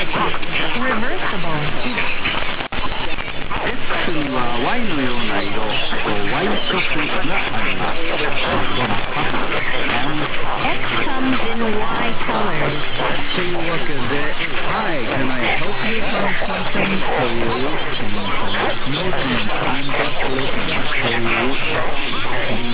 Reversible. X には Y のような色、Y 色があります。どうですか？ X comes in Y colors. というわけで、Hi, can I help you find something? という質問から、No thanks, I'm just looking という理